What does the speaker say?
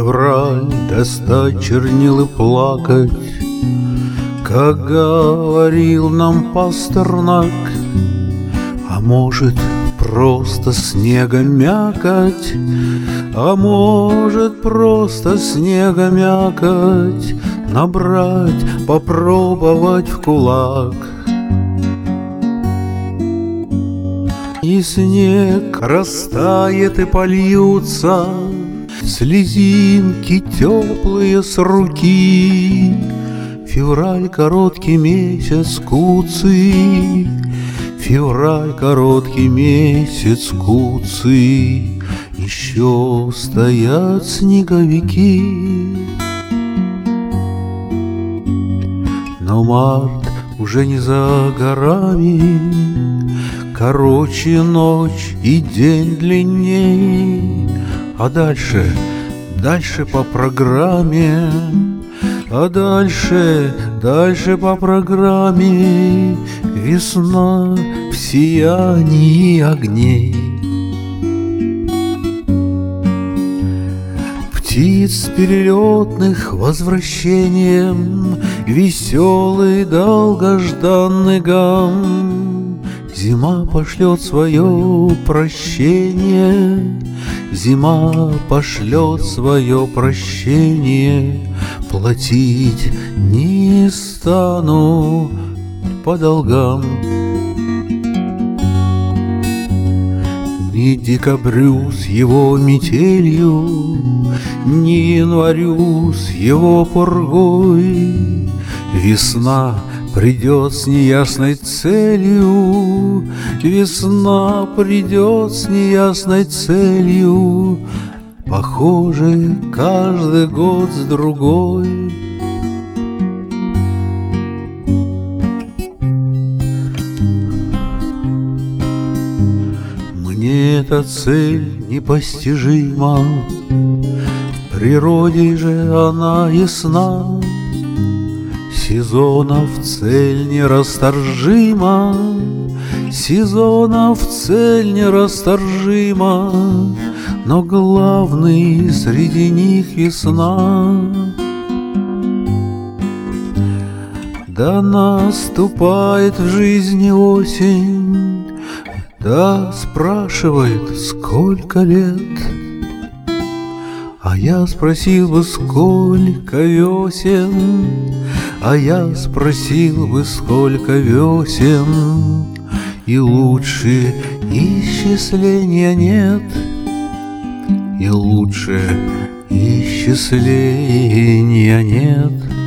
февраль, достать чернил и плакать, как говорил нам Пастернак. А может, просто снега мякоть, а может, просто снега мякоть набрать, попробовать в кулак. И снег растает, и польются слезинки теплые с руки. Февраль — короткий месяц куцый, февраль — короткий месяц куцый, еще стоят снеговики. Но март уже не за горами, короче ночь и день длинней. А дальше по программе, а дальше по программе весна в сиянии огней. Птиц перелетных возвращением веселый долгожданный гам. Зима пошлет свое прощение, зима пошлет свое прощение. Платить не стану по долгам. Ни декабрю с его метелью, ни январю с его пургой. Весна придет с неясной целью, весна придет с неясной целью. Похоже, каждый год с другой. Мне эта цель непостижима, в природе же она ясна. Сезонов цель нерасторжима, сезонов цель нерасторжима, но главный среди них весна. Да наступает в жизни осень, да спрашивает, сколько лет. А я спросил бы, сколько весен, а я спросил бы, сколько весен. И лучше исчисления нет, и лучше исчисления нет.